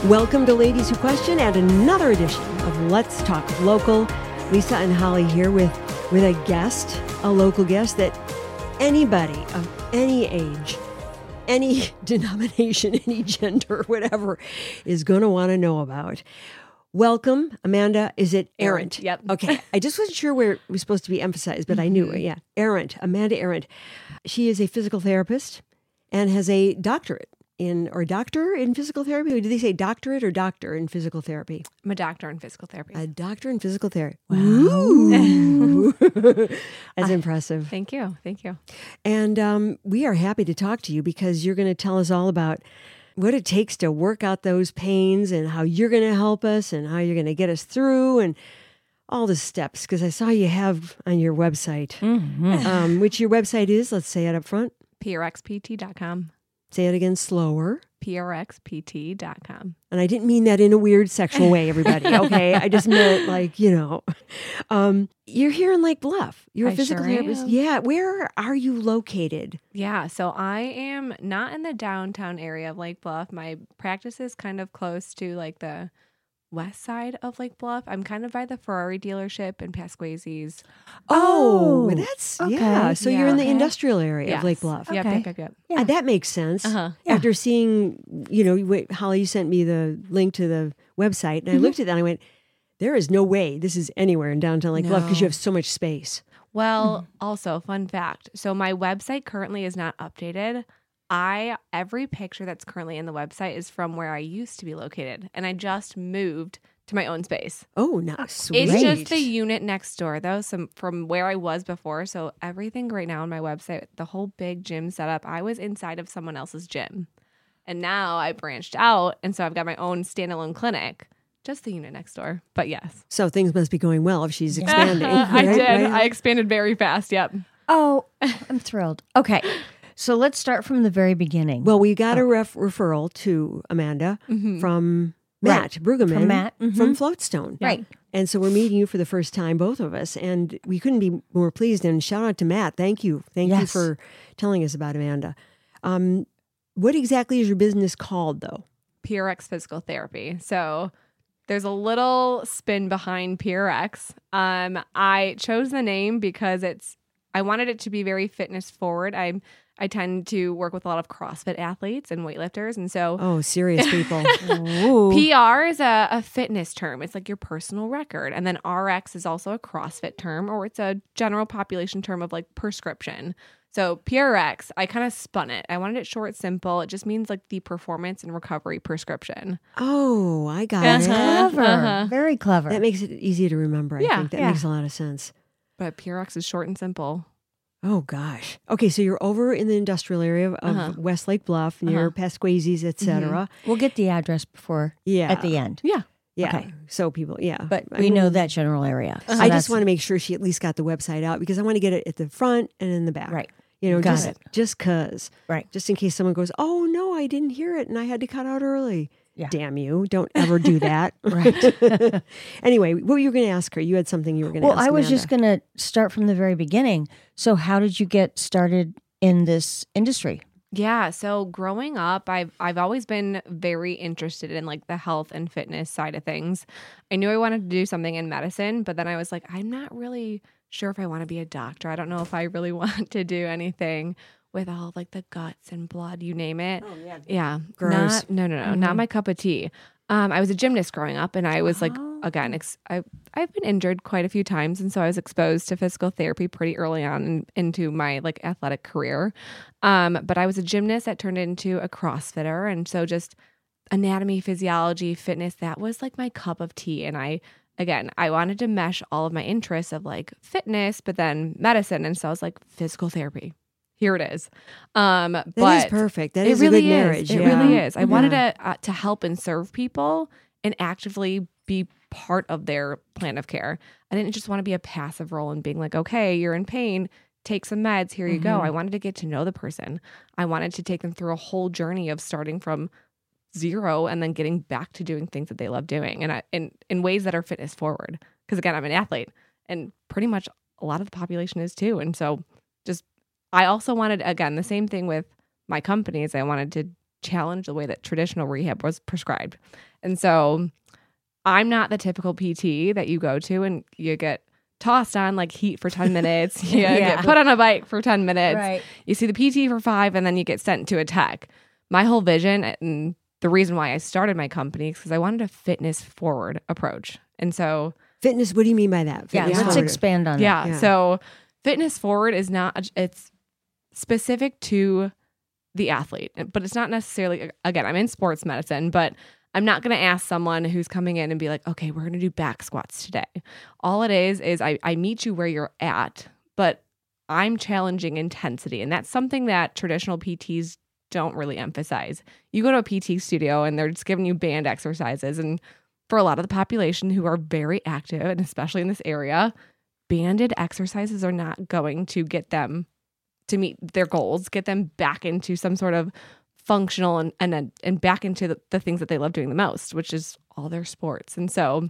Welcome to Ladies Who Question and another edition of Let's Talk Local. Lisa and Holly here with a guest, a local guest that anybody of any age, any denomination, any gender, whatever, is going to want to know about. Welcome, Amanda. Is it Arendt? Yep. Okay. I just wasn't sure where it was supposed to be emphasized, but I knew it. Yeah. Arendt, Amanda Arendt. She is a physical therapist and has a doctorate doctor in physical therapy? Did they say doctorate or doctor in physical therapy? I'm a doctor in physical therapy. A doctor in physical therapy. Wow. Ooh. That's impressive. Thank you. Thank you. And we are happy to talk to you because you're going to tell us all about what it takes to work out those pains and how you're going to help us and how you're going to get us through and all the steps. Because I saw you have on your website, which your website is, let's say it up front. PRXPT.com. Say it again slower. PRXPT.com. And I didn't mean that in a weird sexual way, everybody. Okay. I just meant you're here in Lake Bluff. You're a physical therapist. Yeah. Where are you located? Yeah. So I am not in the downtown area of Lake Bluff. My practice is kind of close to like the west side of Lake Bluff. I'm kind of by the Ferrari dealership in Pasquazi's. Oh, that's, okay. Yeah. So you're in the Okay. industrial area Yes. of Lake Bluff. Yep. Yeah. That makes sense. Uh-huh. Yeah. After seeing, Holly, you sent me the link to the website and I looked at that and I went, there is no way this is anywhere in downtown Lake Bluff because you have so much space. Well, also, fun fact. So my website currently is not updated. Every picture that's currently in the website is from where I used to be located, and I just moved to my own space. Oh, nice. Sweet. It's just the unit next door, though, from where I was before. So everything right now on my website, the whole big gym setup, I was inside of someone else's gym, and now I branched out, and so I've got my own standalone clinic. Just the unit next door, but yes. So things must be going well if she's expanding. I right? did. Right? I expanded very fast. Yep. Oh, I'm thrilled. Okay. So let's start from the very beginning. Well, we got a referral to Amanda from Matt Brueggemann From Matt. from Floatstone. Right. And so we're meeting you for the first time, both of us, and we couldn't be more pleased. And shout out to Matt. Thank you. Thank you Yes. for telling us about Amanda. What exactly is your business called, though? PRX Physical Therapy. So there's a little spin behind PRX. I chose the name because I wanted it to be very fitness forward. I tend to work with a lot of CrossFit athletes and weightlifters. And so Oh, serious people. PR is a fitness term. It's like your personal record. And then RX is also a CrossFit term, or it's a general population term of like prescription. So PRX, I kind of spun it. I wanted it short, simple. It just means like the performance and recovery prescription. Oh, I got That's it. clever. Very clever. That makes it easy to remember, I Yeah, think. That yeah. makes a lot of sense. But PRX is short and simple. Oh, gosh. Okay, so you're over in the industrial area of West Lake Bluff, near Pasquazi's, et cetera. We'll get the address before Yeah. at the end. Yeah. Yeah. Okay. So people, yeah. But I we mean, know that general area. So I that's- just want to make sure she at least got the website out because I want to get it at the front and in the back. Right. Got it. Just because. Right. Just in case someone goes, oh, no, I didn't hear it and I had to cut out early. Yeah. Damn you. Don't ever do that. Right. Anyway, what were you going to ask her? You had something you were going to Well, ask I was Amanda. just going to start from the very beginning. So how did you get started in this industry? Yeah, so growing up, I've always been very interested in like the health and fitness side of things. I knew I wanted to do something in medicine, but then I was like, I'm not really sure if I want to be a doctor. I don't know if I really want to do anything with all of, like the guts and blood, you name it. Oh, yeah. Yeah, Gross. not my cup of tea. I was a gymnast growing up, and I was like, again, I've been injured quite a few times, and so I was exposed to physical therapy pretty early on into my like athletic career. But I was a gymnast that turned into a CrossFitter, and so just anatomy, physiology, fitness, that was like my cup of tea. And I wanted to mesh all of my interests of like fitness, but then medicine, and so I was like physical therapy. Here it is. That But is perfect. That it is really a good marriage. It yeah. really is. I wanted to help and serve people and actively be part of their plan of care. I didn't just want to be a passive role and being like, okay, you're in pain, take some meds, here you go. I wanted to get to know the person. I wanted to take them through a whole journey of starting from zero and then getting back to doing things that they love doing, and in ways that are fitness forward. Because again, I'm an athlete, and pretty much a lot of the population is too. And so just I also wanted, again, the same thing with my companies. I wanted to challenge the way that traditional rehab was prescribed. And so I'm not the typical PT that you go to and you get tossed on like heat for 10 minutes. You get put on a bike for 10 minutes. Right. You see the PT for 5 and then you get sent to a tech. My whole vision and the reason why I started my company is because I wanted a fitness forward approach. And so Fitness, what do you mean by that? Yeah, Fitness let's forward. expand on that. yeah. So fitness forward is not, it's specific to the athlete, but it's not necessarily, again, I'm in sports medicine, but I'm not going to ask someone who's coming in and be like, okay, we're going to do back squats today. All it is I meet you where you're at, but I'm challenging intensity. And that's something that traditional PTs don't really emphasize. You go to a PT studio and they're just giving you band exercises. And for a lot of the population who are very active, and especially in this area, banded exercises are not going to get them to meet their goals, get them back into some sort of functional and back into the things that they love doing the most, which is all their sports. And so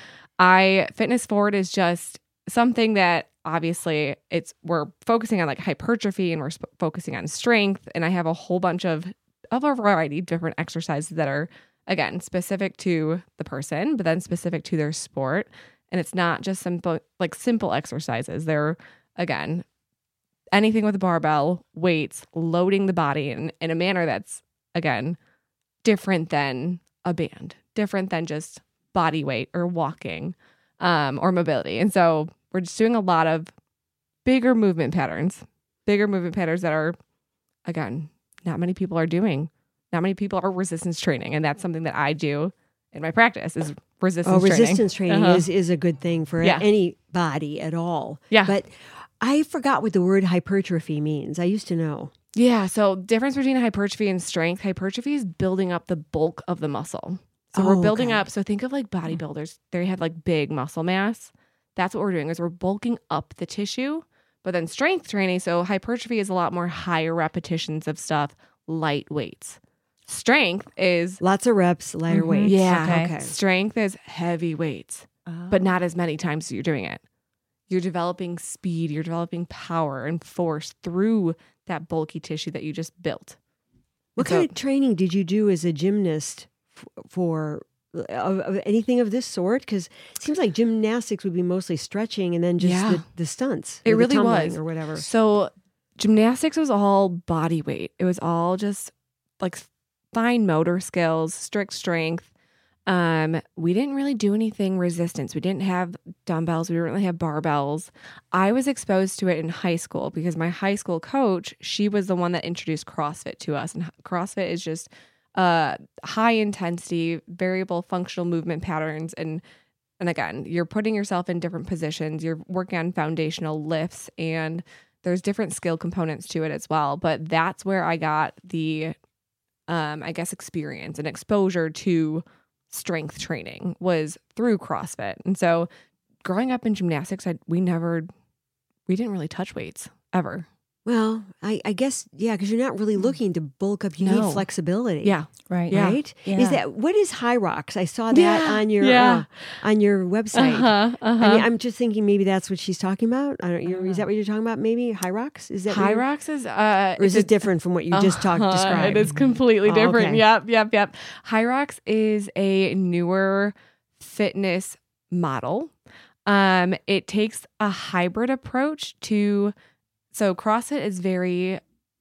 fitness forward is just something that obviously we're focusing on like hypertrophy and we're focusing on strength. And I have a whole bunch of a variety of different exercises that are, again, specific to the person, but then specific to their sport. And it's not just simple exercises. They're, again, anything with a barbell, weights, loading the body in a manner that's, again, different than a band, different than just body weight or walking or mobility. And so we're just doing a lot of bigger movement patterns that are, again, not many people are doing. Not many people are resistance training. And that's something that I do in my practice is resistance training. Resistance training is a good thing for any body at all. Yeah. But I forgot what the word hypertrophy means. I used to know. Yeah. So difference between hypertrophy and strength. Hypertrophy is building up the bulk of the muscle. So we're building up. So think of like bodybuilders. They have like big muscle mass. That's what we're doing is we're bulking up the tissue. But then strength training. So hypertrophy is a lot more higher repetitions of stuff, light weights. Strength is lots of reps, lighter weights. Yeah. Okay. Strength is heavy weights, but not as many times as you're doing it. You're developing speed, you're developing power and force through that bulky tissue that you just built. What kind of training did you do as a gymnast for anything of this sort? Because it seems like gymnastics would be mostly stretching and then just the stunts. It or really the tumbling was. Or whatever. So gymnastics was all body weight. It was all just like fine motor skills, strict strength. We didn't really do anything resistance. We didn't have dumbbells. We didn't really have barbells. I was exposed to it in high school because my high school coach, she was the one that introduced CrossFit to us. And CrossFit is just high intensity, variable functional movement patterns. And again, you're putting yourself in different positions. You're working on foundational lifts and there's different skill components to it as well. But that's where I got the, experience and exposure to strength training was through CrossFit. And so growing up in gymnastics, we didn't really touch weights ever. Well, I guess, because you're not really looking to bulk up. You need flexibility. Yeah. Right. Yeah. Right? Yeah. What is High Rocks? I saw that on your website. I mean, I'm just thinking maybe that's what she's talking about. Is that what you're talking about? Maybe High Rocks? Is that High Rocks is or is it different from what you just described? It is completely different. Okay. Yep. High Rocks is a newer fitness model. It takes a hybrid approach to. So CrossFit is very,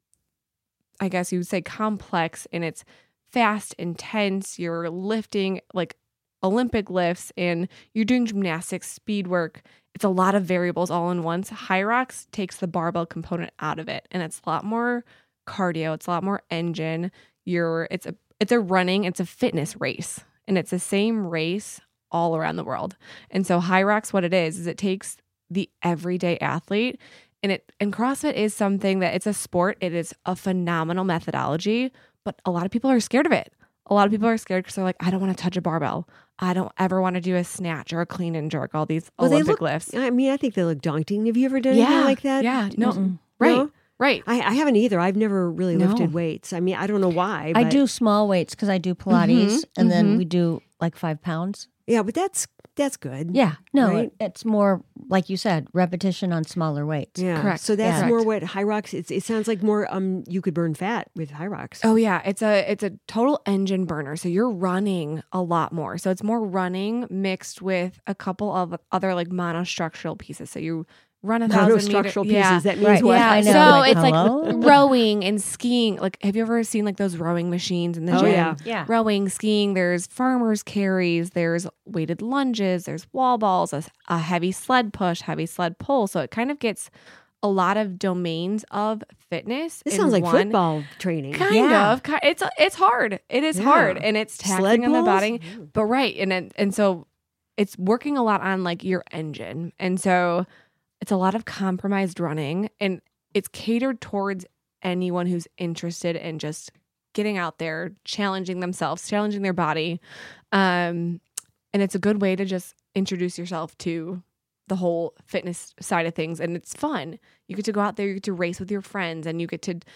I guess you would say, complex, and it's fast, intense. You're lifting like Olympic lifts and you're doing gymnastics, speed work. It's a lot of variables all in once. High Rocks takes the barbell component out of it, and it's a lot more cardio. It's a lot more engine. It's a fitness race, and it's the same race all around the world. And so High Rocks, what it is it takes the everyday athlete. And CrossFit is something that it's a sport. It is a phenomenal methodology, but a lot of people are scared of it. A lot of people are scared because they're like, I don't want to touch a barbell. I don't ever want to do a snatch or a clean and jerk, all these Olympic lifts. I mean, I think they look daunting. Have you ever done anything like that? Yeah. No. Right. No? Right. I haven't either. I've never really lifted weights. I mean, I don't know why. I do small weights because I do Pilates and then we do like 5 pounds. Yeah, but that's good. Yeah. No, Right? it's more, like you said, repetition on smaller weights. Yeah. Correct. So that's Yeah. more what High Rocks. It sounds like more. You could burn fat with High Rocks. Oh yeah, it's a total engine burner. So you're running a lot more. So it's more running mixed with a couple of other like monostructural pieces. So you run 1,000 meters. Monostructural pieces. Yeah. That means Right. what? Yeah, I know, so like, it's hello? like rowing and skiing. Like, have you ever seen like those rowing machines in the Oh, gym? yeah. Yeah. Rowing, skiing. There's farmers carries. There's weighted lunges. There's wall balls. A heavy sled push, heavy sled pull. So it kind of gets a lot of domains of fitness. This in sounds like one. football training. Kind Yeah. of. It's hard. It is Yeah. hard, and it's Sled taxing on the pulls? body. But right, and so it's working a lot on like your engine, and so it's a lot of compromised running, and it's catered towards anyone who's interested in just getting out there, challenging themselves, challenging their body, and it's a good way to just introduce yourself to the whole fitness side of things, and it's fun. You get to go out there, you get to race with your friends, and you get to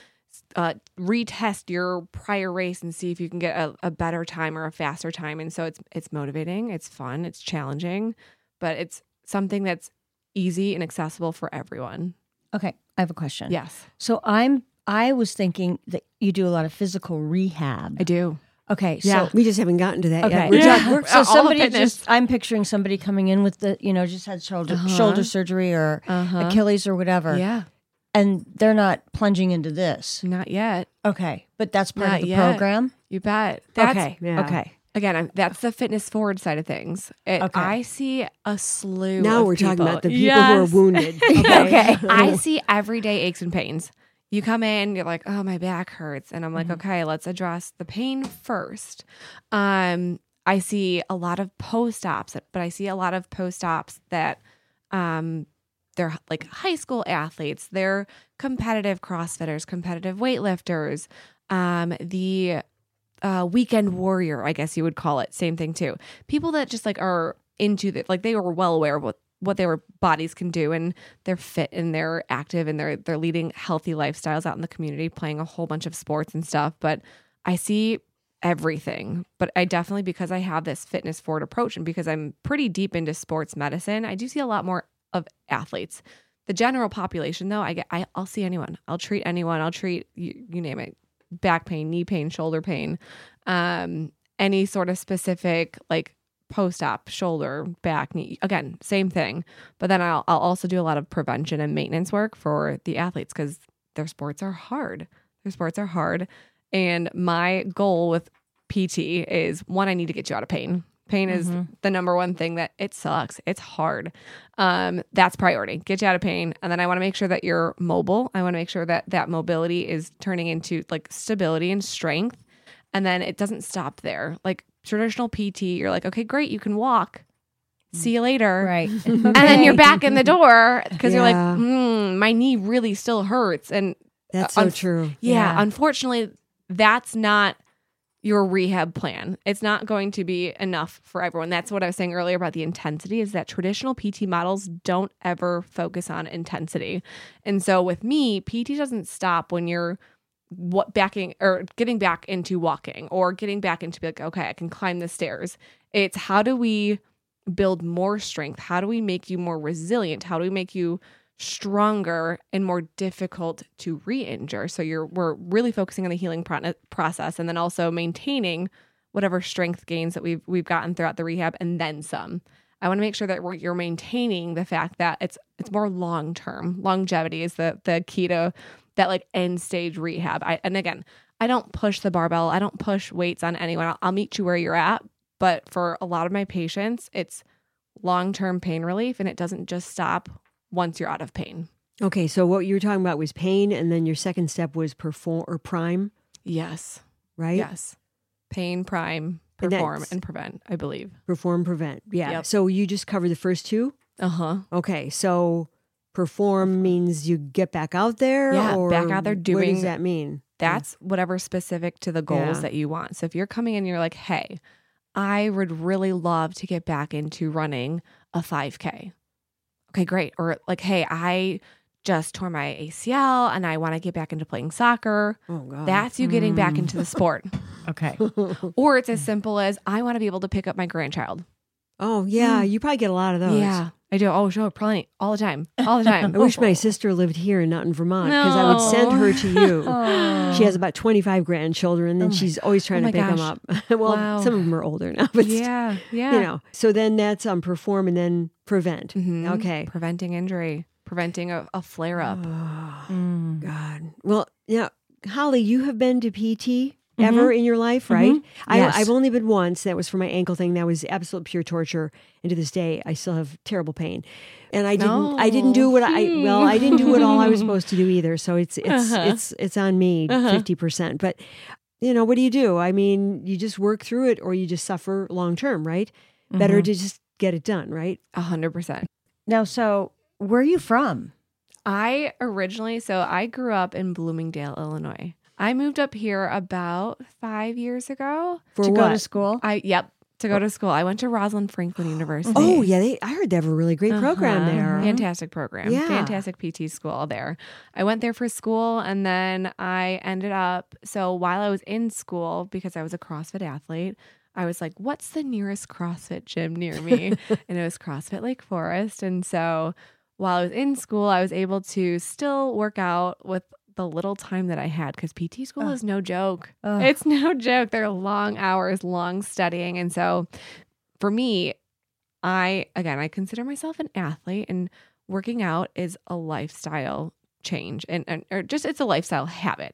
retest your prior race and see if you can get a better time or a faster time. And so it's motivating, it's fun, it's challenging, but it's something that's easy and accessible for everyone. Okay. I have a question. Yes, So I was thinking that you do a lot of physical rehab. I do. Okay. Yeah. So We just haven't gotten to that Okay. yet. We're Yeah. talking- we're- So All the somebody fitness. I'm picturing somebody coming in with just had shoulder surgery or Achilles or whatever. Yeah, And they're not plunging into this. not yet. Okay. But that's part Not of the yet. program. You bet. That's, Okay. Yeah. Okay. Again, that's the fitness forward side of things. Okay. I see a slew. now of we're talking people. about the people Yes. who are wounded. Okay. I see everyday aches and pains. You come in, you're like, oh, my back hurts. And I'm like, okay, let's address the pain first. I see a lot of post-ops, but I see a lot of post-ops that they're like high school athletes, they're competitive CrossFitters, competitive weightlifters, the weekend warrior, I guess you would call it. Same thing too. People that just like are into that, like they were well aware of what their bodies can do, and they're fit and they're active and they're leading healthy lifestyles out in the community, playing a whole bunch of sports and stuff. But I see everything. But I definitely, because I have this fitness forward approach and because I'm pretty deep into sports medicine, I do see a lot more of athletes. The general population, though, I'll see anyone. I'll treat anyone. I'll treat you name it: back pain, knee pain, shoulder pain, any sort of specific like post-op, shoulder, back, knee. Again, same thing. But then I'll also do a lot of prevention and maintenance work for the athletes because their sports are hard. And my goal with PT is, one, I need to get you out of pain. Pain is the number one thing that it sucks. It's hard. That's priority. Get you out of pain. And then I want to make sure that you're mobile. I want to make sure that that mobility is turning into like stability and strength. And then it doesn't stop there. Like traditional PT, you're like, okay, great, you can walk. See you later. Right. And then you're back in the door because you're like, Yeah. my knee really still hurts. And That's so true. Yeah. unfortunately, that's not your rehab plan. It's not going to be enough for everyone. That's what I was saying earlier about the intensity, is that traditional PT models don't ever focus on intensity. And so with me, PT doesn't stop when you're backing or getting back into walking or getting back into like, okay, I can climb the stairs. It's how do we build more strength? How do we make you more resilient? How do we make you stronger and more difficult to re-injure? So we're really focusing on the healing process, and then also maintaining whatever strength gains that we've gotten throughout the rehab, and then some. I want to make sure that you're maintaining the fact that it's more long term. Longevity is the key to that like end stage rehab. And again, I don't push the barbell. I don't push weights on anyone. I'll meet you where you're at. But for a lot of my patients, it's long-term pain relief, and it doesn't just stop once you're out of pain. Okay, so what you were talking about was pain, and then your second step was perform or prime, Yes. right? Yes. Pain, prime, And perform, that's- and prevent, I believe. Perform, prevent. Yeah. Yep. So you just covered the first two? Uh-huh. Okay, so perform means you get back out there? Yeah, or back out there What doing- does that mean? That's whatever's specific to the goals Yeah. that you want. So if you're coming in and you're like, hey, I would really love to get back into running a 5K. Okay, great. Or like, hey, I just tore my ACL and I want to get back into playing soccer. Oh, God. That's you getting back into the sport. Okay. Or it's as simple as, I want to be able to pick up my grandchild. Oh, yeah. You probably get a lot of those. Yeah, I do. Oh, sure. Probably all the time. All the time. I wish my sister lived here and not in Vermont because I would send her to you. She has about 25 grandchildren and she's always trying to pick them up. Well, some of them are older now, but yeah. you know. So then that's perform and then prevent. Okay. Preventing injury, preventing a flare up. Oh, God. Well, yeah. Holly, you have been to PT ever in your life, right? Yes. I've only been once. That was for my ankle thing. That was absolute pure torture. And to this day, I still have terrible pain. And I didn't do what I didn't do what all I was supposed to do either. So it's on me 50%. But you know, what do you do? I mean, you just work through it or you just suffer long term, right? Better to just get it done, right? 100%. Now, so where are you from? I grew up in Bloomingdale, Illinois. I moved up here about 5 years ago. To go to school? To go to school. I went to Rosalind Franklin University. Oh, yeah. I heard they have a really great program there. Fantastic program. Yeah. Fantastic PT school there. I went there for school and then I ended up, so while I was in school, because I was a CrossFit athlete, I was like, what's the nearest CrossFit gym near me? And it was CrossFit Lake Forest. And so while I was in school, I was able to still work out with the little time that I had because PT school is no joke. It's no joke. They're long hours, long studying. And so for me, I consider myself an athlete and working out is a lifestyle change or just it's a lifestyle habit.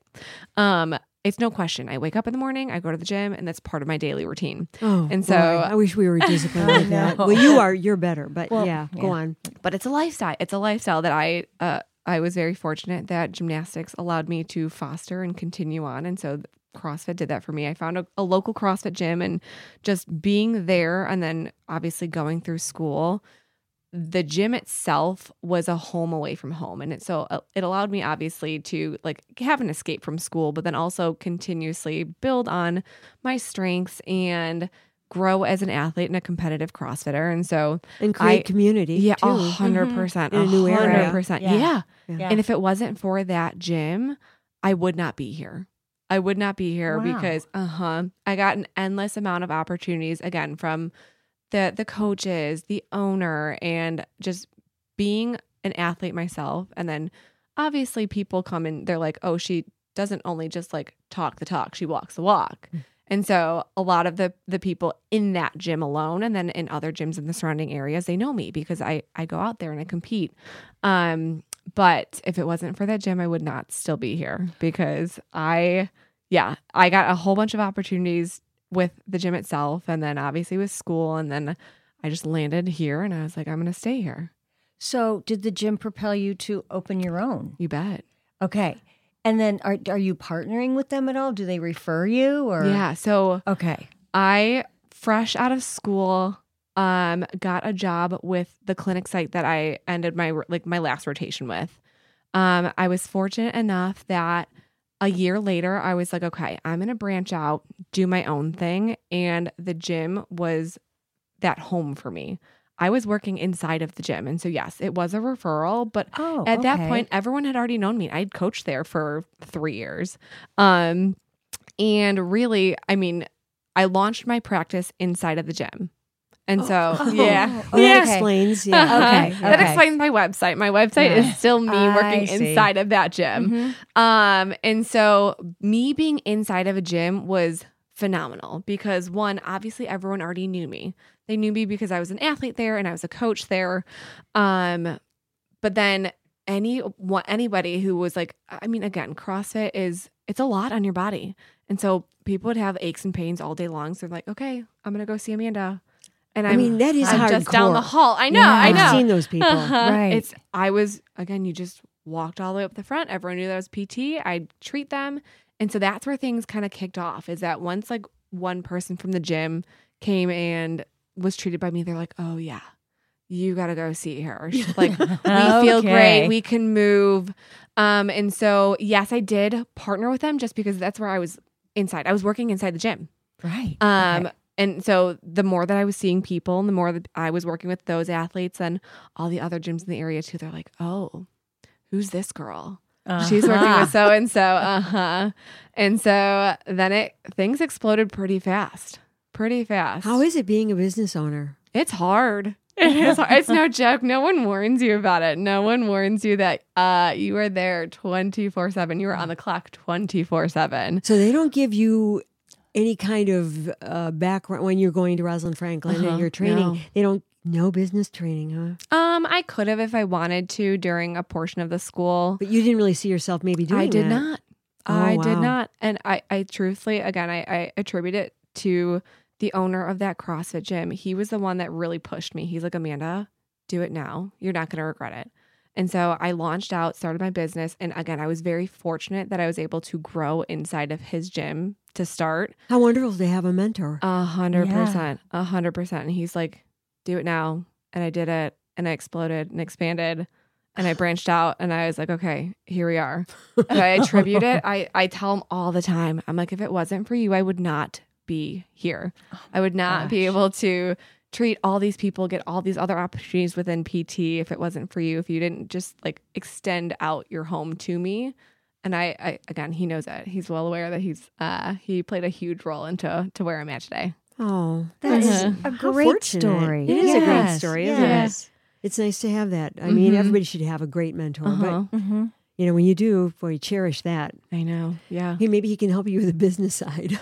It's no question. I wake up in the morning, I go to the gym, and that's part of my daily routine. Oh, and so I wish we were disciplined like that. Well, you're better, but go on. But it's a lifestyle. It's a lifestyle that I was very fortunate that gymnastics allowed me to foster and continue on. And so CrossFit did that for me. I found a local CrossFit gym and just being there and then obviously going through school, the gym itself was a home away from home. And it allowed me obviously to like have an escape from school, but then also continuously build on my strengths and grow as an athlete and a competitive CrossFitter. And create community. Yeah, too. 100%. In a new area. 100%. Yeah. And if it wasn't for that gym, I would not be here. I would not be here because I got an endless amount of opportunities again from the coaches, the owner, and just being an athlete myself. And then obviously people come and they're like, oh, she doesn't only just like talk the talk, she walks the walk. And so a lot of the people in that gym alone and then in other gyms in the surrounding areas, they know me because I go out there and I compete. But if it wasn't for that gym, I would not still be here because I got a whole bunch of opportunities with the gym itself and then obviously with school. And then I just landed here and I was like, I'm going to stay here. So did the gym propel you to open your own? You bet. Okay. And then are you partnering with them at all? Do they refer you or? Yeah. So okay. I, fresh out of school, got a job with the clinic site that I ended my last rotation with. I was fortunate enough that a year later, I was like, okay, I'm going to branch out, do my own thing. And the gym was that home for me. I was working inside of the gym. And so, yes, it was a referral. But at that point, everyone had already known me. I'd coached there for 3 years. And really, I mean, I launched my practice inside of the gym. And that explains. Yeah. Okay. That explains my website. My website is still me working inside of that gym. And so me being inside of a gym was phenomenal because one, obviously everyone already knew me. They knew me because I was an athlete there and I was a coach there. But then anybody who was like, I mean, again, CrossFit it's a lot on your body. And so people would have aches and pains all day long. So they're like, okay, I'm going to go see Amanda. And I mean, that is I'm hardcore. just down the hall. I know. I've seen those people. Right. You just walked all the way up the front. Everyone knew that was PT. I'd treat them. And so that's where things kind of kicked off is that once like one person from the gym came and was treated by me, they're like, oh yeah, you got to go see her. She's like, we feel great. We can move. And so, yes, I did partner with them just because that's where I was inside. I was working inside the gym. Right. And so the more that I was seeing people and the more that I was working with those athletes and all the other gyms in the area too, they're like, oh, who's this girl? She's working with so-and-so. And so then things exploded pretty fast. pretty fast. How is it being a business owner? It's hard. It is hard. It's no joke. No one warns you about it. No one warns you that you are there 24/7. You are on the clock 24/7. So they don't give you any kind of background when you're going to Rosalind Franklin and you're training. no. They don't. No business training, huh? I could have if I wanted to during a portion of the school. But you didn't really see yourself maybe doing I did that. not. Oh, I did wow. not. And I truthfully, again, I attribute it to the owner of that CrossFit gym. He was the one that really pushed me. He's like, Amanda, do it now. You're not going to regret it. And so I launched out, started my business. And again, I was very fortunate that I was able to grow inside of his gym to start. How wonderful to have a mentor. 100%. 100%. And he's like, do it now. And I did it. And I exploded and expanded. And I branched out and I was like, okay, here we are. And I attribute it. I tell him all the time, I'm like, if it wasn't for you, I would not be here. I would not be able to treat all these people, get all these other opportunities within PT if it wasn't for you, if you didn't just like extend out your home to me. And I again, he knows it. He's well aware that he played a huge role into where I'm at today. Oh, That's Mhm. a how great fortunate. story. It is a great Yes, story, isn't yes. it? It's nice to have that. I mean, Mhm. everybody should have a great mentor. Uh-huh. But, Mm-hmm. you know, when you do, boy, cherish that. I know. Yeah. Hey, maybe he can help you with the business side.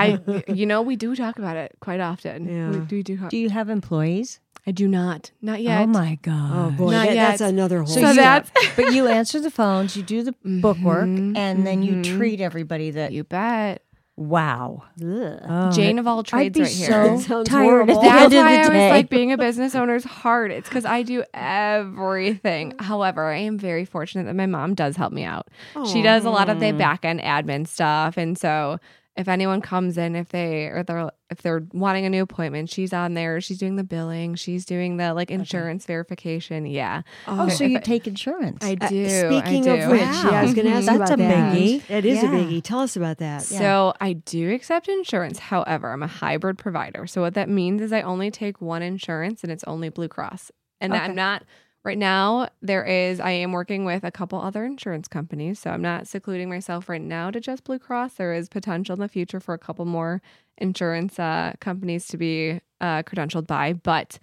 We do talk about it quite often. Yeah. We do talk. Do you have employees? I do not yet. Oh my God. Oh, boy, Not that's yet. another whole So, So you, that's- but you answer the phones, you do the bookwork, Mhm, and then you mhm. treat everybody that. You bet. Wow. Ugh. Oh, Jane of all I'd trades be right here. so That sounds tired horrible. at the That's end of why I the was day. like, being a business owner is hard. It's because I do everything. However, I am very fortunate that my mom does help me out. She does a lot of the back end admin stuff, and so if anyone comes in, if they're wanting a new appointment, she's on there. She's doing the billing. She's doing the like insurance verification. Yeah. Oh, so you take insurance. I do. Speaking I of do. which, yeah, I was going to ask you That's about a that. biggie. That is a Yeah. biggie. Tell us about that. So I do accept insurance. However, I'm a hybrid provider. So what that means is I only take one insurance and it's only Blue Cross. And Okay. I'm not right now. I am working with a couple other insurance companies. So I'm not secluding myself right now to just Blue Cross. There is potential in the future for a couple more insurance companies to be credentialed by. But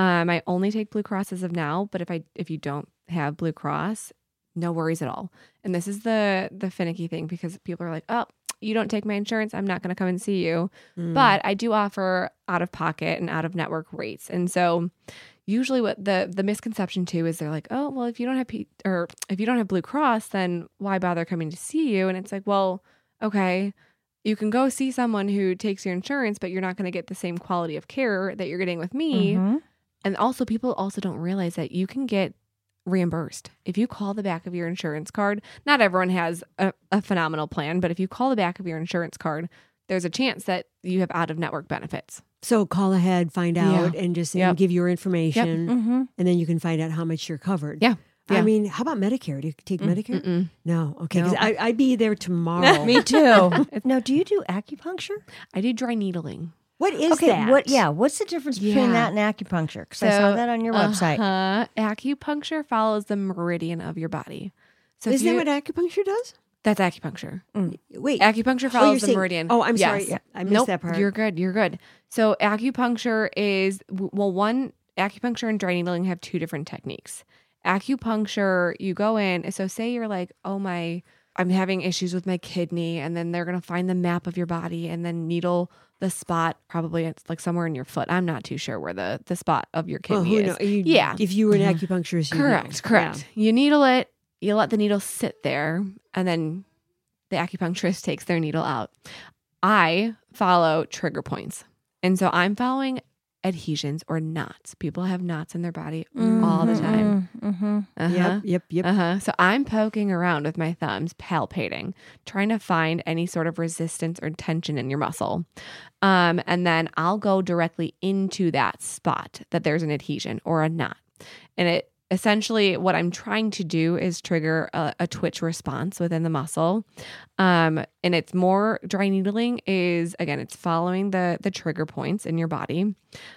I only take Blue Cross as of now. But if you don't have Blue Cross, no worries at all. And this is the finicky thing because people are like, oh, you don't take my insurance, I'm not going to come and see you. But I do offer out of pocket and out of network rates. And so usually what the misconception too is they're like, oh, well, if you don't have if you don't have Blue Cross, then why bother coming to see you? And it's like, well, okay, you can go see someone who takes your insurance, but you're not going to get the same quality of care that you're getting with me. Mhm. And also people also don't realize that you can get reimbursed. If you call the back of your insurance card, not everyone has a phenomenal plan, but if you call the back of your insurance card, there's a chance that you have out of network benefits. So call ahead, find out, and just Yep. and give your information, Mhm. and then you can find out how much you're covered. Yeah. I Yeah. mean, how about Medicare? Do you take Medicare? Mm-mm. No. Okay. 'Cause No. I'd be there tomorrow. Me too. Now, do you do acupuncture? I do dry needling. What is Okay, that? what's the difference between Yeah. that and acupuncture? Because I saw that on your website. Acupuncture follows the meridian of your body. So Is that what acupuncture does? that's acupuncture. Wait. Acupuncture you're follows the saying- meridian. Oh, I'm sorry. Yes. Yeah, I missed Nope, that part. You're good. You're good. So acupuncture is acupuncture and dry needling have two different techniques. Acupuncture, you go in. So say you're like, I'm having issues with my kidney, and then they're gonna find the map of your body and then needle the spot. Probably it's like somewhere in your foot. I'm not too sure where the spot of your Well, kidney who is. knows? You- Yeah. If you were an acupuncturist, you'd know. Correct. You needle it, you let the needle sit there, and then the acupuncturist takes their needle out. I follow trigger points. And so I'm following adhesions or knots. People have knots in their body all the time. Mm-hmm. Uh-huh. Yep. So I'm poking around with my thumbs, palpating, trying to find any sort of resistance or tension in your muscle. And then I'll go directly into that spot that there's an adhesion or a knot. And it essentially what I'm trying to do is trigger a twitch response within the muscle. And it's more dry needling is, again, it's following the trigger points in your body.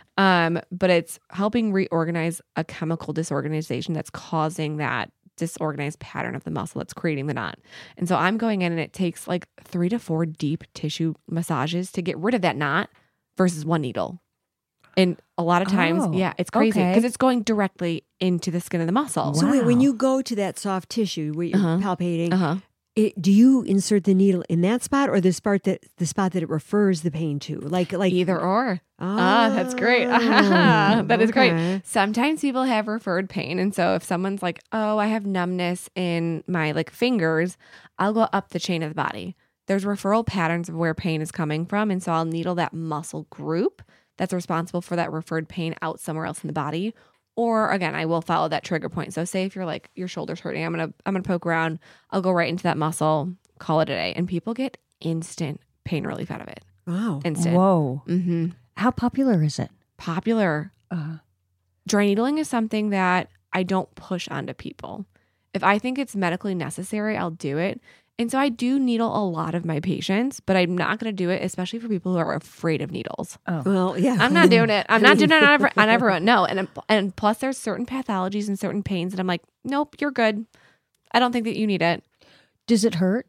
But it's helping reorganize a chemical disorganization that's causing that disorganized pattern of the muscle that's creating the knot. And so I'm going in and it takes like 3 to 4 deep tissue massages to get rid of that knot versus one needle. And a lot of times, Oh, it's crazy okay. because it's going directly into the skin of the muscle. So wait, when Wow. you go to that soft tissue where you're palpating, Uh-huh. Do you insert the needle in that spot or the spot that it refers the pain to? Like Either or. Oh, That's great. That is okay. great. Sometimes people have referred pain. And so if someone's like, oh, I have numbness in my like fingers, I'll go up the chain of the body. There's referral patterns of where pain is coming from. And so I'll needle that muscle group that's responsible for that referred pain out somewhere else in the body. Or again, I will follow that trigger point. So say if you're like, your shoulder's hurting, I'm gonna poke around, I'll go right into that muscle, call it a day. And people get instant pain relief out of it. Wow. Instant. Whoa. Mm-hmm. How popular is it? Popular. Dry needling is something that I don't push onto people. If I think it's medically necessary, I'll do it. And so I do needle a lot of my patients, but I'm not going to do it, especially for people who are afraid of needles. Well, yeah. I'm not doing it. I'm not doing it on everyone. No. And plus there's certain pathologies and certain pains that I'm like, nope, you're good. I don't think that you need it. Does it hurt?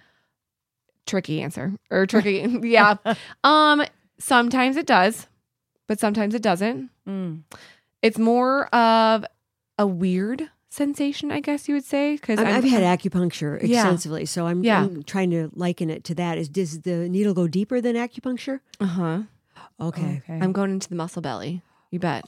Tricky answer or tricky. Yeah. Sometimes it does, but sometimes it doesn't. It's more of a weird sensation, I guess you would say. Because I've had acupuncture Yeah. extensively, so I'm trying to liken it to that. Does the needle go deeper than acupuncture? Uh-huh. Okay. I'm going into the muscle belly. You bet.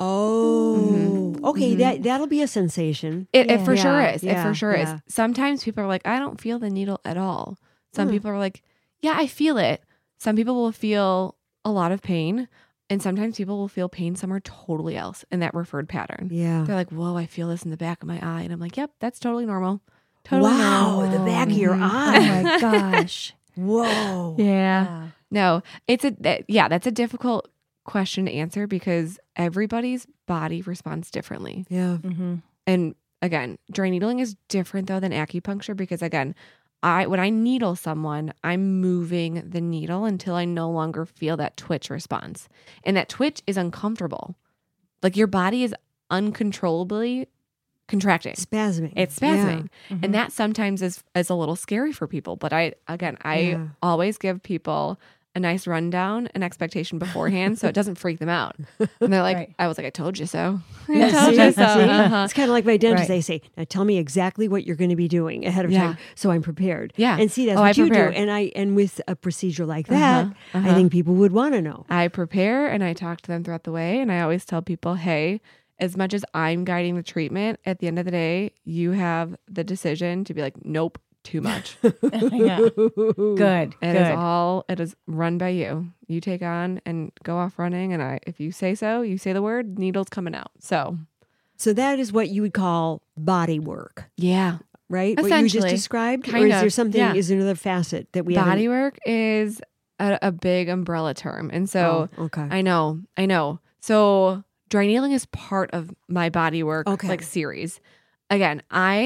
Oh, okay. That'll be a sensation. It for sure Yeah, is. It yeah, for sure yeah. is. Sometimes people are like, I don't feel the needle at all. Some people are like, yeah, I feel it. Some people will feel a lot of pain. And sometimes people will feel pain somewhere totally else in that referred pattern. Yeah. They're like, whoa, I feel this in the back of my eye. And I'm like, yep, that's totally normal. Totally Wow, normal. the back of your Oh eye. my gosh. Whoa. Yeah. No, that's a difficult question to answer because everybody's body responds differently. Yeah. And again, dry needling is different though than acupuncture because again, when I needle someone, I'm moving the needle until I no longer feel that twitch response. And that twitch is uncomfortable. Like your body is uncontrollably contracting. Spasming. It's spasming. And that sometimes is a little scary for people. But I Yeah. always give people a nice rundown and expectation beforehand so it doesn't freak them out. And they're like, Right. I was like, I told you so. Yeah, I told see? you so. See? Uh-huh. It's kind of like my dentist. Right. They say, now tell me exactly what you're going to be doing ahead of Yeah. time so I'm prepared. Yeah. And see, that's Oh, what I you prepared. do. And with a procedure like that, Uh-huh. I think people would want to know. I prepare and I talk to them throughout the way. And I always tell people, hey, as much as I'm guiding the treatment, at the end of the day, you have the decision to be like, nope, too much. Yeah. Good. It is run by you. You take on and go off running. And if you say so, you say the word, needle's coming out. So that is what you would call body work, yeah. right? What you just Essentially. described? Or Kind is there of, something, yeah. is there another facet that we Body work is a big umbrella term. And so okay. I know. So dry needling is part of my body work Okay. series. Again,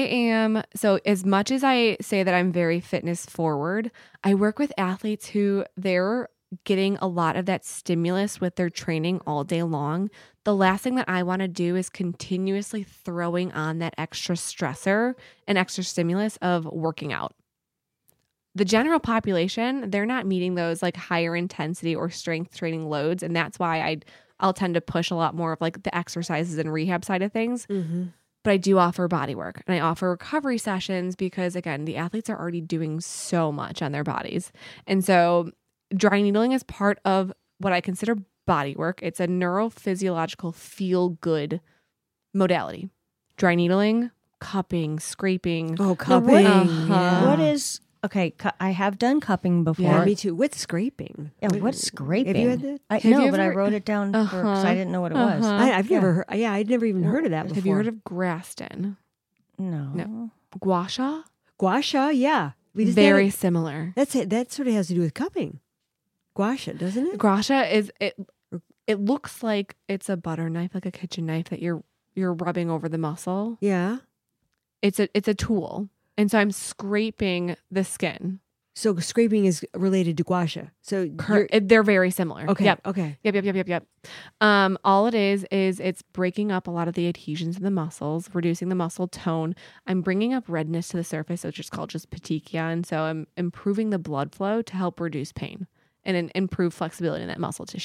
so as much as I say that I'm very fitness forward, I work with athletes who they're getting a lot of that stimulus with their training all day long. The last thing that I want to do is continuously throwing on that extra stressor and extra stimulus of working out. The general population, they're not meeting those like higher intensity or strength training loads. And that's why I'll tend to push a lot more of like the exercises and rehab side of things. But I do offer body work and I offer recovery sessions because again, the athletes are already doing so much on their bodies. And so dry needling is part of what I consider body work. It's a neurophysiological feel good modality. Dry needling, cupping, scraping. Oh, cupping. Uh-huh. What is I have done cupping before. Yeah, me too. With scraping. Yeah, what's scraping? Have you had that? I Have know, you but I ever- wrote it down because I didn't know what it was. I've never heard. Yeah, I'd never even heard of that before. Have you heard of Graston? No. Gua sha? Gua sha? Yeah. We just Very had similar. That's it. That sort of has to do with cupping. Gua sha, doesn't it? Gua sha is it looks like it's a butter knife, like a kitchen knife that you're rubbing over the muscle. Yeah. It's a tool. And so I'm scraping the skin. So scraping is related to gua sha. So They're very similar. okay. Yep. Okay. Yep. All it is it's breaking up a lot of the adhesions in the muscles, reducing the muscle tone. I'm bringing up redness to the surface, which is called just petechia. And so I'm improving the blood flow to help reduce pain and improve flexibility in that muscle tissue.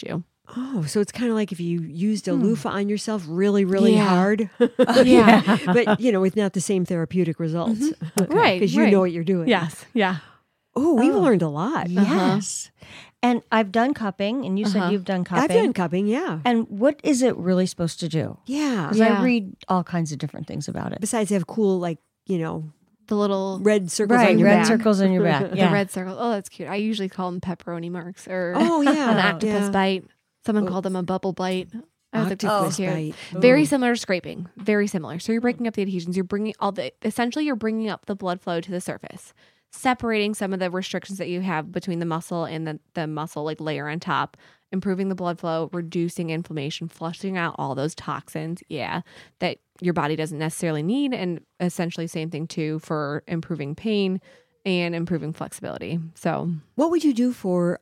Oh, so it's kind of like if you used a loofah on yourself really, really Yeah. hard. Yeah. But, with not the same therapeutic results. Right, Because you right. know what you're doing. Yes. Yeah. Oh, we've learned a lot. Yes. And I've done cupping, and you said you've done cupping. I've done cupping, yeah. And what is it really supposed to do? Yeah. Because I read all kinds of different things about it. Besides have cool, The little red circles Right, on your red back. circles on your back. Yeah. the red circle. Oh, that's cute. I usually call them pepperoni marks or Oh, yeah. an octopus yeah. bite. Someone called them a bubble bite. I was like, that's Octopus cute. bite. Very similar to scraping. Very similar. So you're breaking up the adhesions. You're bringing essentially you're bringing up the blood flow to the surface, separating some of the restrictions that you have between the muscle and the muscle like layer on top, improving the blood flow, reducing inflammation, flushing out all those toxins. Yeah, that your body doesn't necessarily need, and essentially same thing too for improving pain and improving flexibility. So What would you do for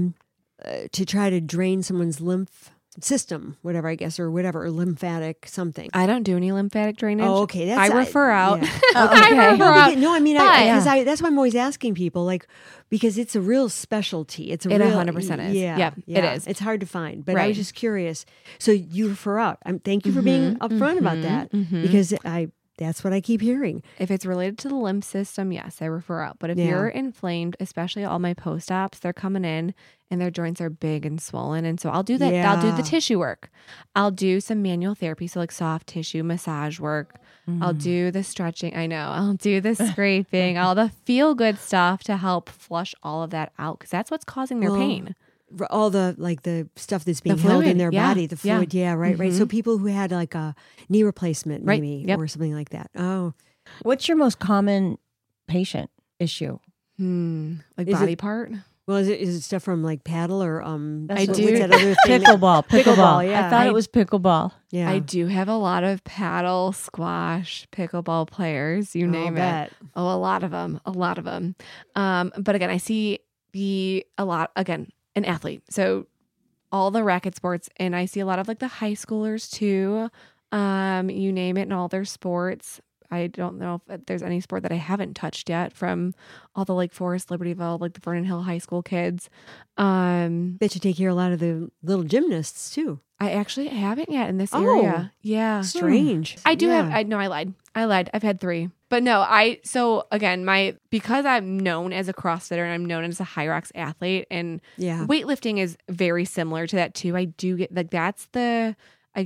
to try to drain someone's lymph system, whatever, I guess, or whatever, or lymphatic something? I don't do any lymphatic drainage. Oh, okay. I refer out. Yeah. I refer No, out. no, I mean, But- that's why I'm always asking people, because it's a real specialty. It's a It real, 100% is. Yeah, Yep, it is. It's hard to find, but I Right. was just curious. So you refer out. Thank you for being upfront about that, because that's what I keep hearing. If it's related to the lymph system, yes, I refer out. But if Yeah. you're inflamed, especially all my post-ops, they're coming in and their joints are big and swollen. And so I'll do that. I'll do Yeah. the tissue work. I'll do some manual therapy. So like soft tissue massage work. I'll do the stretching. I know. I'll do the scraping, all the feel good stuff to help flush all of that out. Cause that's what's causing their Well, pain. All the stuff that's being The held in fluid, their yeah, body, the yeah. fluid. Yeah, right. So people who had like a knee replacement, Right, maybe, yep. or something like that. Oh, What's your most common patient issue? Like Is body it- part. well, is it stuff from like paddle or That's what's do- that other thing? Pickleball. Pickleball, yeah. I thought it was pickleball. Yeah, I do have a lot of paddle, squash, pickleball players, you name it. Oh, a lot of them. But again, I see an athlete. So all the racket sports, and I see a lot of like the high schoolers too. You name it, in all their sports. I don't know if there's any sport that I haven't touched yet from all the Lake Forest, Libertyville, like the Vernon Hill High School kids. Bet you take care of a lot of the little gymnasts too. I actually haven't yet in this Oh. area. Yeah. Strange. I do Yeah. have. I lied. I've had 3, but no. So again, because I'm known as a CrossFitter and I'm known as a high rocks athlete, and Yeah. weightlifting is very similar to that too. I do get like that's the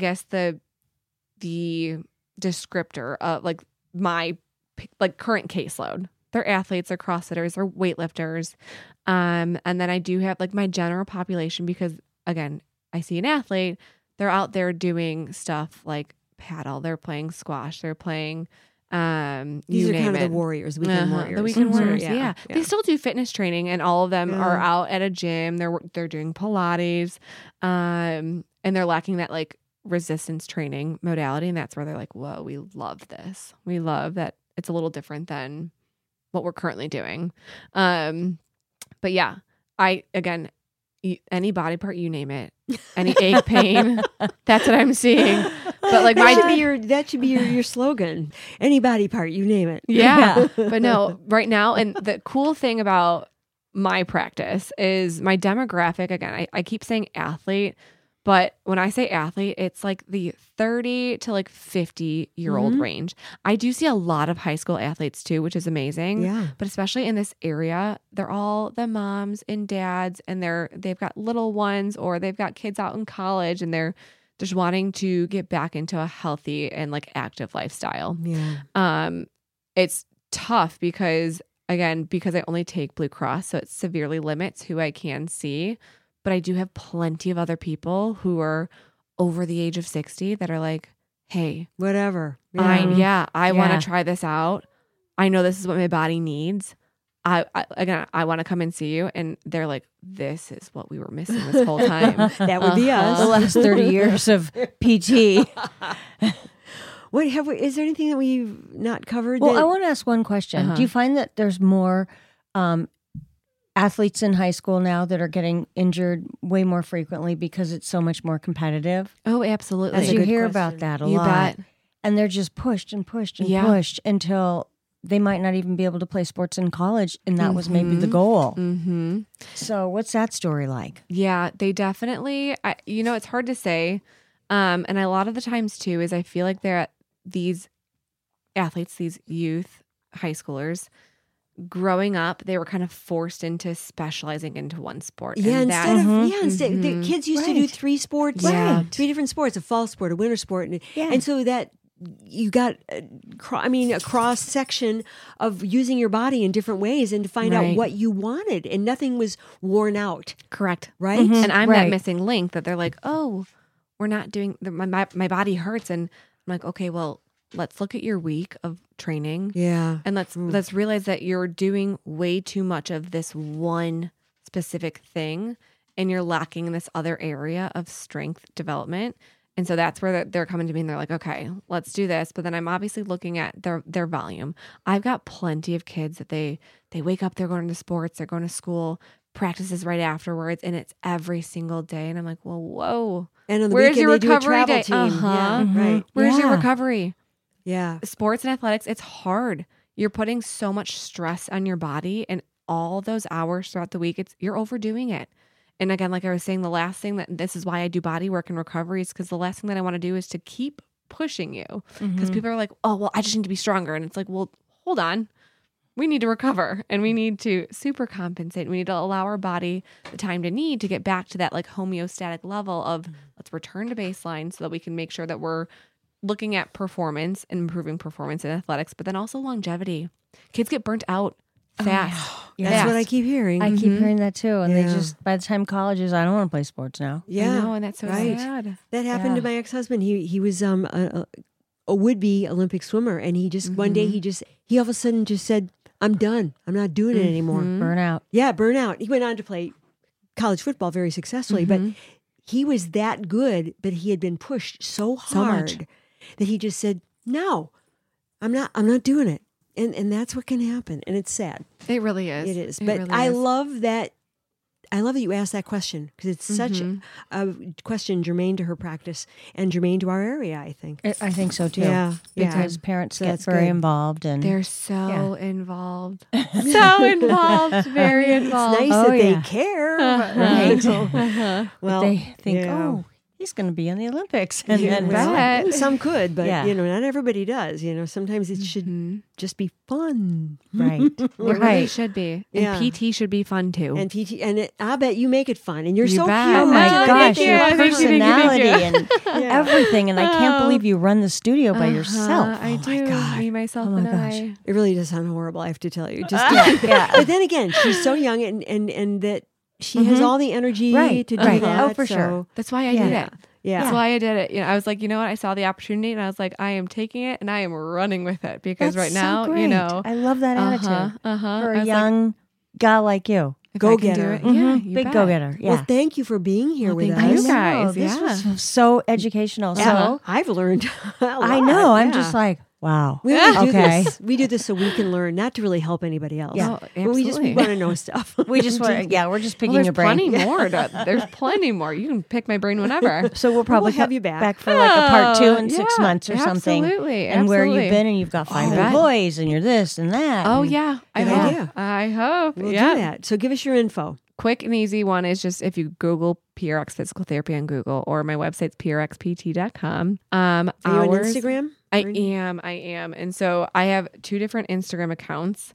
descriptor of like my like current caseload. They're athletes, they're CrossFitters, they're weightlifters, and then I do have like my general population because again, I see an athlete. They're out there doing stuff like paddle. They're playing squash. They're playing, These are you kind name of it. the warriors, weekend warriors. The weekend Sort of, warriors, yeah. They still do fitness training, and all of them are out at a gym. They're doing Pilates, and they're lacking that like resistance training modality, and that's where they're like, "Whoa, we love this. We love that it's a little different than what we're currently doing." But yeah, any body part, you name it, any ache, pain, that's what I'm seeing. But like that should be your slogan. Any body part, you name it. yeah. But no, right now, and the cool thing about my practice is my demographic. Again, I keep saying athlete, but when I say athlete, it's like the 30 to like 50-year-old range. I do see a lot of high school athletes too, which is amazing. Yeah. But especially in this area, they're all the moms and dads, and they've got little ones, or they've got kids out in college, and they're just wanting to get back into a healthy and like active lifestyle. Yeah. It's tough because I only take Blue Cross, so it severely limits who I can see. But I do have plenty of other people who are over the age of 60 that are like, hey, Whatever. I want to try this out. I know this is what my body needs. I want to come and see you. And they're like, this is what we were missing this whole time. That would be us. The last 30 years of PT. Is there anything that we've not covered? Well, I want to ask one question. Do you find that there's more athletes in high school now that are getting injured way more frequently because it's so much more competitive? Oh, absolutely. As you hear about that a You lot. bet. And they're just pushed and pushed and Yeah. pushed until they might not even be able to play sports in college, and that was maybe the goal. Mm-hmm. So what's that story like? Yeah, they definitely, it's hard to say. And a lot of the times too, is I feel like these athletes, these youth high schoolers, growing up, they were kind of forced into specializing into one sport. Yeah, and instead the kids used to do 3 sports, Yeah. 3 different sports: a fall sport, a winter sport, and so that you got, a cross section of using your body in different ways and to find out what you wanted, and nothing was worn out. Correct. Right? And I'm that missing link that they're like, oh, we're not doing, my body hurts. And I'm like, okay, well, let's look at your week of training. Yeah. And let's realize that you're doing way too much of this one specific thing and you're lacking in this other area of strength development. And so that's where they're coming to me and they're like, okay, let's do this. But then I'm obviously looking at their volume. I've got plenty of kids that they wake up, they're going to sports, they're going to school, practices right afterwards, and it's every single day. And I'm like, well, whoa. And on the Where's weekend, your they do a recovery travel day? team. Yeah, right. Where's your recovery? Yeah. Sports and athletics, it's hard. You're putting so much stress on your body, and all those hours throughout the week, you're overdoing it. And again, like I was saying, the last thing this is why I do body work and recovery, is because the last thing that I want to do is to keep pushing you. Because people are like, oh, well, I just need to be stronger. And it's like, well, hold on. We need to recover and we need to super compensate. We need to allow our body the time to need to get back to that like homeostatic level of let's return to baseline so that we can make sure that we're looking at performance and improving performance in athletics, but then also longevity. Kids get burnt out fast. That's what I keep hearing. I keep hearing that too. And they just, by the time college is, I don't want to play sports now. Yeah. I know, and that's so sad. That happened to my ex-husband. He was a would-be Olympic swimmer, and he just one day he all of a sudden just said, I'm done. I'm not doing it anymore. Burnout. Yeah, burnout. He went on to play college football very successfully, but he was that good, but he had been pushed so hard that he just said, no, I'm not doing it. And that's what can happen. And it's sad. It really is. It is. But I love that. I love that you asked that question, because it's such a question germane to her practice and germane to our area, I think. I think so too. Yeah. Because parents get That's very good. involved. And They're so involved. So involved. Very involved. It's nice that they care. Right. Well, they think, oh, he's going to be in the Olympics. And then bet. some could, but not everybody does. Sometimes it should just be fun. Right. It really should be. And Yeah. PT should be fun too. And PT, and I bet you make it fun. And you're You so bet. cute. Oh my Oh, gosh, thank you. your Thank you, thank you, thank you. personality and everything. And I can't believe you run the studio by yourself. I do. God. Me, myself, Oh and my gosh. I. It really does sound horrible, I have to tell you. Just Yeah. But then again, she's so young, and that she has all the energy Right, to do right. that. Oh, for so, sure. That's why I did it. Yeah. That's why I did it. I was like, you know what? I saw the opportunity and I was like, I am taking it and I am running with it, because That's right now, so great. I love that attitude for I a was young gal like you. if Go I can do getter. it, yeah, you Big bet. go-getter. Yeah. Well, thank you for being here with thank us. you guys. This Yeah. was so educational. So I've learned a lot. I know. I'm Yeah. just like, wow. We only do Okay. this. We do this so we can learn, not to really help anybody else. Yeah. Oh, But we absolutely. want to know stuff. We just want to, we're just picking Well, there's your brain. plenty more. There's plenty more. You can pick my brain whenever. So we'll probably have you back. for like a part 2 in 6 yeah, months or something. absolutely, And where absolutely. you've been, and you've got 5 bet. employees, and you're this and that. Oh and- yeah, I Good hope. idea. I hope. We'll yeah. do that. So give us your info. Quick and easy one is just if you Google PRX Physical Therapy on Google, or my website's prxpt.com. Are you on Ours- Instagram? I am. And so I have 2 different Instagram accounts.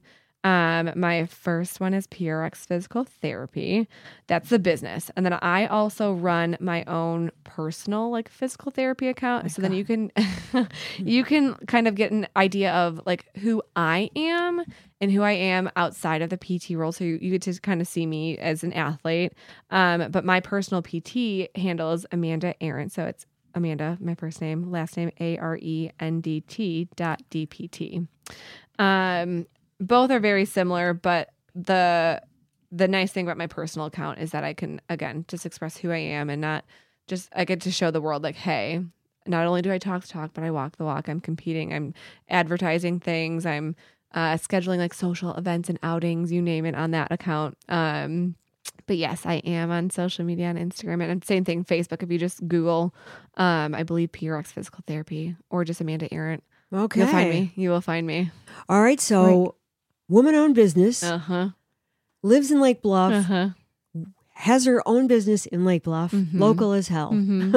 My first one is PRX Physical Therapy. That's the business. And then I also run my own personal like physical therapy account. So then you can you can kind of get an idea of like who I am and who I am outside of the PT role. So you get to kind of see me as an athlete. But my personal PT handle is Amanda Arendt. So it's Amanda, my first name, last name ARENDT.DPT. Both are very similar, but the nice thing about my personal account is that I can, again, just express who I am and not just, I get to show the world like, hey, not only do I talk the talk, but I walk the walk. I'm competing. I'm advertising things. I'm scheduling like social events and outings, you name it, on that account. But yes, I am on social media, on Instagram, and same thing, Facebook. If you just Google, I believe PRX Physical Therapy or just Amanda Arendt, Okay. You'll find me. You will find me. All right. So, woman-owned business, Uh-huh. lives in Lake Bluff, Uh-huh. has her own business in Lake Bluff, local as hell.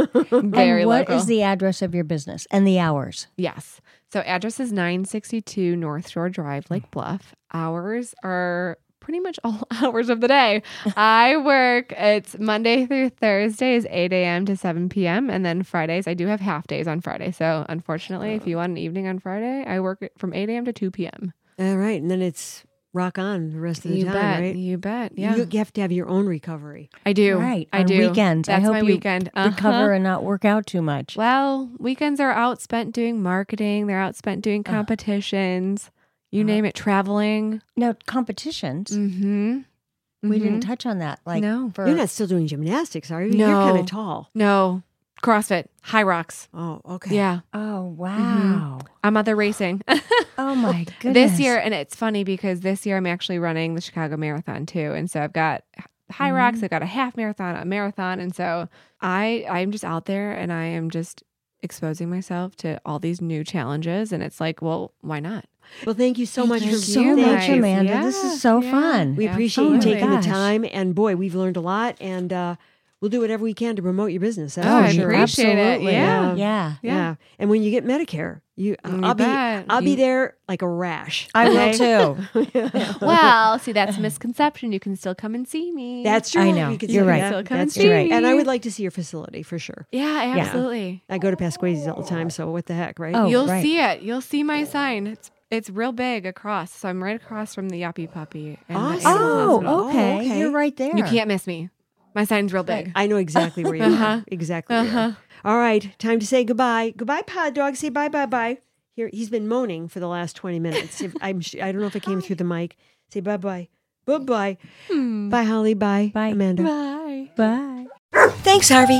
Very and what local. is the address of your business and the hours? Yes. So address is 962 North Shore Drive, Lake Bluff. Hours are pretty much all hours of the day. I work, it's Monday through Thursdays, 8 a.m. to 7 p.m. And then Fridays, I do have half days on Friday. So unfortunately, if you want an evening on Friday, I work from 8 a.m. to 2 p.m. All right. And then it's rock on the rest of the You time, bet. right? You bet. Yeah. You have to have your own recovery. I do. Right. I on do. weekends. That's I hope my you weekend. recover and not work out too much. Well, weekends are out spent doing marketing. They're out spent doing competitions. You name it, traveling. Now, competitions, Mm-hmm. we didn't touch on that. Like, No. for, You're not still doing gymnastics, are you? No. You're kind of tall. No. CrossFit. High rocks. Oh, okay. Yeah. Oh, wow. I'm other racing. Oh, my goodness. This year, and it's funny because this year I'm actually running the Chicago Marathon too. And so I've got high rocks, I've got a half marathon, a marathon. And so I'm just out there and I am just exposing myself to all these new challenges. And it's like, well, why not? Well, thank you so much Thank for you so being much, here. Amanda. This is so Yeah. fun. We appreciate you Absolutely. taking the Gosh. time. And boy, we've learned a lot. And we'll do whatever we can to promote your business. That's Oh, for I sure. appreciate it. Absolutely. Yeah. Yeah. Yeah. And when you get Medicare, I'll bet. be there like a rash. I will okay? too. Well, see, that's a misconception. You can still come and see me. That's true. I know. We could You're say right. that. So come and That's see true. me. And I would like to see your facility for sure. Yeah, absolutely. I go to Pasquazi's all the time, so what the heck, right? Oh, You'll right. see it. You'll see my sign. It's real big across. So I'm right across from the Yappy Puppy. And the Awesome. animal Oh, hospital. okay. okay. You're right there. You can't miss me. My sign's real big. I know exactly where you are. Exactly where you are. All right, time to say goodbye. Goodbye, Pod Dog. Say bye, bye, bye. Here, he's been moaning for the last 20 minutes. I don't know if it came through the mic. Say bye, bye. Bye, bye. Bye, Holly. Bye, Bye. Amanda. Bye. Bye. Thanks, Harvey.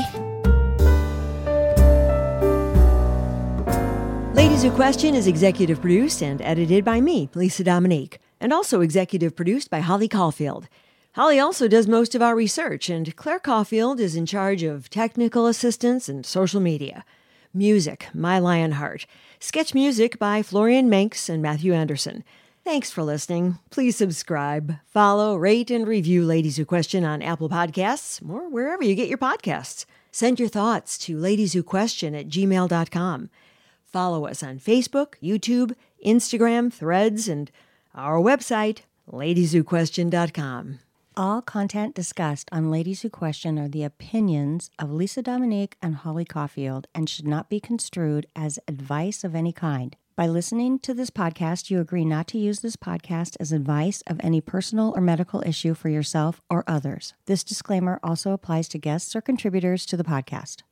Ladies Who Question is executive produced and edited by me, Lisa Dominique, and also executive produced by Holly Caulfield. Holly also does most of our research, and Claire Caulfield is in charge of technical assistance and social media. Music, My Lionheart. Sketch music by Florian Manx and Matthew Anderson. Thanks for listening. Please subscribe, follow, rate, and review Ladies Who Question on Apple Podcasts or wherever you get your podcasts. Send your thoughts to ladieswhoquestion@gmail.com. Follow us on Facebook, YouTube, Instagram, Threads, and our website, ladieswhoquestion.com. All content discussed on Ladies Who Question are the opinions of Lisa Dominique and Holly Caulfield and should not be construed as advice of any kind. By listening to this podcast, you agree not to use this podcast as advice of any personal or medical issue for yourself or others. This disclaimer also applies to guests or contributors to the podcast.